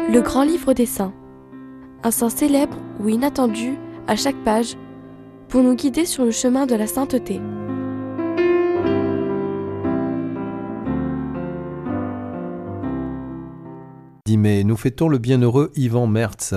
Le grand livre des saints. Un saint célèbre ou inattendu à chaque page pour nous guider sur le chemin de la sainteté. Mais nous fêtons le bienheureux Ivan Merz.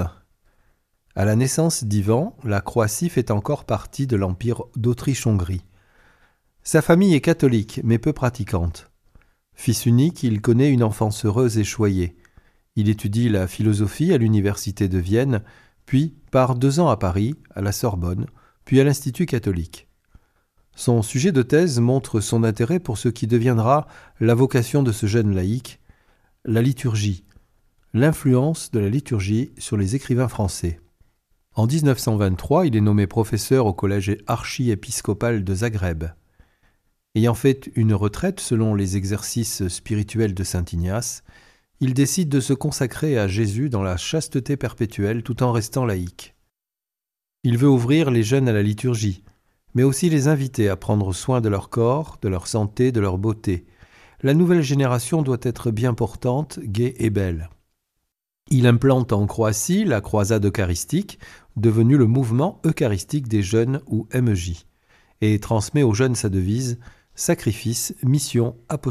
À la naissance d'Ivan, la Croatie fait encore partie de l'Empire d'Autriche-Hongrie. Sa famille est catholique, mais peu pratiquante. Fils unique, il connaît une enfance heureuse et choyée. Il étudie la philosophie à l'université de Vienne, puis part 2 ans à Paris, à la Sorbonne, puis à l'Institut catholique. Son sujet de thèse montre son intérêt pour ce qui deviendra la vocation de ce jeune laïc, la liturgie, l'influence de la liturgie sur les écrivains français. En 1923, il est nommé professeur au collège archiépiscopal de Zagreb. Ayant fait une retraite selon les exercices spirituels de saint Ignace, il décide de se consacrer à Jésus dans la chasteté perpétuelle tout en restant laïque. Il veut ouvrir les jeunes à la liturgie, mais aussi les inviter à prendre soin de leur corps, de leur santé, de leur beauté. La nouvelle génération doit être bien portante, gaie et belle. Il implante en Croatie la croisade eucharistique, devenue le mouvement eucharistique des jeunes ou MJ, et transmet aux jeunes sa devise « Sacrifice, mission, apostolat ».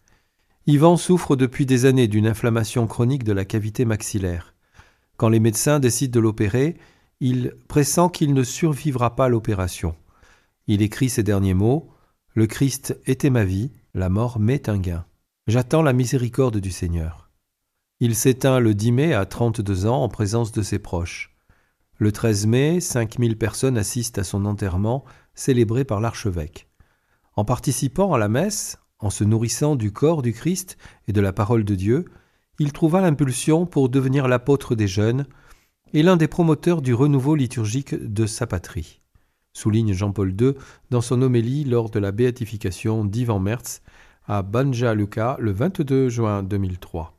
Ivan souffre depuis des années d'une inflammation chronique de la cavité maxillaire. Quand les médecins décident de l'opérer, il pressent qu'il ne survivra pas à l'opération. Il écrit ces derniers mots « Le Christ était ma vie, la mort m'est un gain. J'attends la miséricorde du Seigneur ». Il s'éteint le 10 mai à 32 ans en présence de ses proches. Le 13 mai, 5000 personnes assistent à son enterrement, célébré par l'archevêque. En participant à la messe, en se nourrissant du corps du Christ et de la parole de Dieu, il trouva l'impulsion pour devenir l'apôtre des jeunes et l'un des promoteurs du renouveau liturgique de sa patrie, souligne Jean-Paul II dans son homélie lors de la béatification d'Ivan Merz à Banja Luka le 22 juin 2003.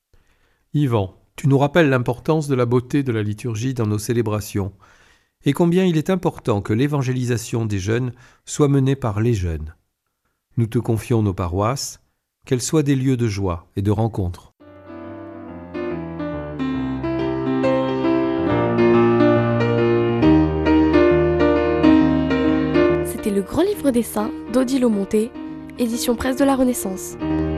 Ivan, tu nous rappelles l'importance de la beauté de la liturgie dans nos célébrations et combien il est important que l'évangélisation des jeunes soit menée par les jeunes. Nous te confions nos paroisses, qu'elles soient des lieux de joie et de rencontre. C'était le grand livre des saints d'Odile Monté, édition Presse de la Renaissance.